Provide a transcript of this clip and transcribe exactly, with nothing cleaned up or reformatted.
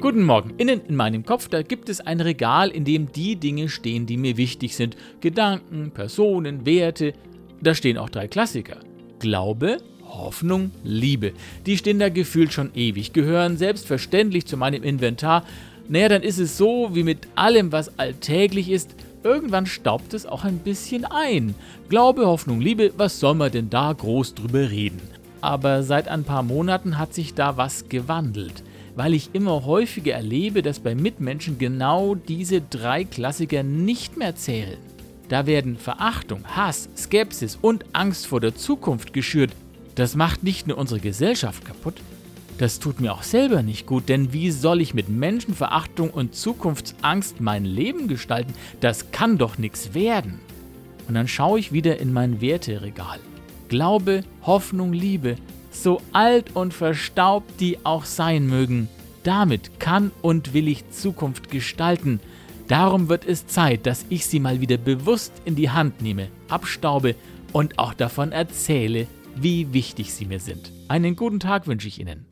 Guten Morgen. Innen in meinem Kopf, da gibt es ein Regal, in dem die Dinge stehen, die mir wichtig sind. Gedanken, Personen, Werte. Da stehen auch drei Klassiker. Glaube, Hoffnung, Liebe. Die stehen da gefühlt schon ewig, gehören selbstverständlich zu meinem Inventar. Naja, dann ist es so, wie mit allem, was alltäglich ist. Irgendwann staubt es auch ein bisschen ein. Glaube, Hoffnung, Liebe, was soll man denn da groß drüber reden? Aber seit ein paar Monaten hat sich da was gewandelt, weil ich immer häufiger erlebe, dass bei Mitmenschen genau diese drei Klassiker nicht mehr zählen. Da werden Verachtung, Hass, Skepsis und Angst vor der Zukunft geschürt. Das macht nicht nur unsere Gesellschaft kaputt, das tut mir auch selber nicht gut, denn wie soll ich mit Menschenverachtung und Zukunftsangst mein Leben gestalten? Das kann doch nichts werden. Und dann schaue ich wieder in mein Werteregal. Glaube, Hoffnung, Liebe, so alt und verstaubt die auch sein mögen, damit kann und will ich Zukunft gestalten. Darum wird es Zeit, dass ich sie mal wieder bewusst in die Hand nehme, abstaube und auch davon erzähle, wie wichtig sie mir sind. Einen guten Tag wünsche ich Ihnen.